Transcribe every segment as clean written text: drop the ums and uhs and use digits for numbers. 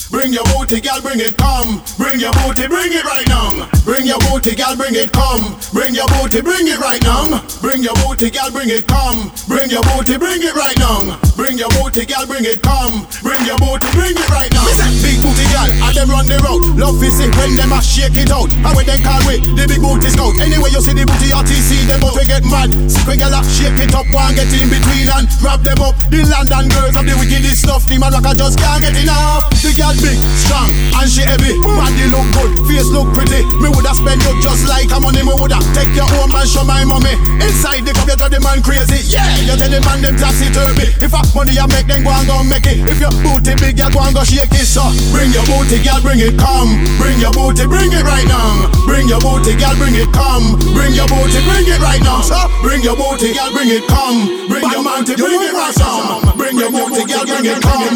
Bring your booty, girl, bring it, come. Bring your booty, bring it right now. Bring your booty, girl, bring it, come. Bring your booty, bring it right now. Bring your booty, girl, bring it, come. Bring your booty, bring it right now. Bring your booty, girl, bring it, come. Bring your booty, bring it right now. Big booty girl, and them run the road. Love is it when them a shake it out. And when they call we the big booty scout. Anyway you see the booty RTC, them out we get mad. Sick when girl a shake it up, one get in between and grab them up. The London girls of the wickedest stuff. The man rocker just can't get enough. The girl big, strong, and she heavy. Body look good, face look pretty. Me woulda spend you just like a money. Me woulda take your home and show my mommy. Inside the computer the man crazy. Yeah, you tell the man them taxi turvy. If I money I make them go and go make it. If your booty big, you go and go shake it. So bring your booty, girl, bring it, come. Bring your booty, bring it right now. Bring your booty, girl, bring it, come. Bring your booty, bring it right now. So bring your booty, girl, bring it, come. Bring your booty, bring it right now. Bring your booty, girl, bring it, come.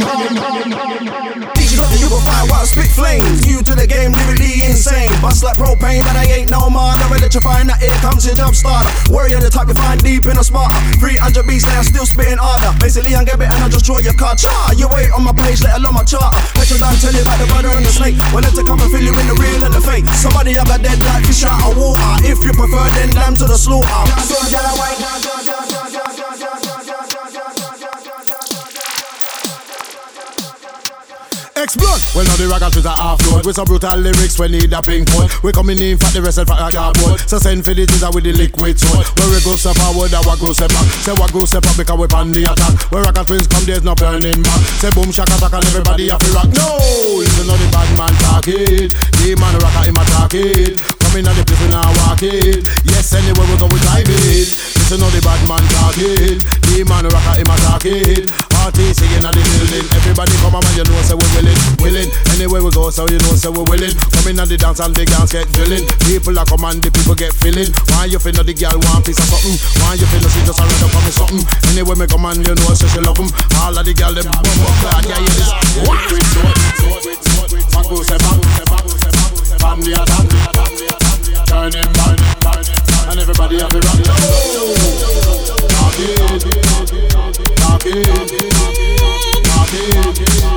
You gon' find wild spit flames. New to the game, lyrically insane. Bust like propane, but I ain't no more. Never let you find that here comes your job starter. Warrior the type you find deep in a sparta. 300 beats and I'm still spitting harder. Basically I'm get it and I just draw your card. Char, you wait on my page, let alone my charter. Petro done tell you about the brother and the snake. Well, to come and fill you in the real and the fake. Somebody I got dead like fish out of water. If you prefer, then lamb to the slaughter. X-Blood. Well, now the rockers is a half-load. With some brutal lyrics, we need a pink one. We coming in for the rest of the cardboard. So send for the jizzer with the liquid soul. Where we go step forward, and what go step back. Say what go step up because we pan the attack. Where rocker twins come, there's no turning back. Say boom, shaka, attack, and everybody have to rock. No, listen to the bad man talking. The man rocker him attacking. Coming at the place when I walk it. Yes, anywhere we go, we drive it. Listen to the bad man talking. The man rocker him attacking. Party singing at the building. Everybody come on, man, you know, say we willing. Anywhere we go, so you know, say we willing. Coming at the dance and the dance get drilling. People are come and the people get feeling. Why you feel no the girl want piece of something? Why you feel no she just a run up on me something? Anyway me come and you know, say she love them. All of the girl them bum up glad, yeah, hear this. What? Back go, say back. Bam the attack. Turn him back. And everybody have it rock. Talk it.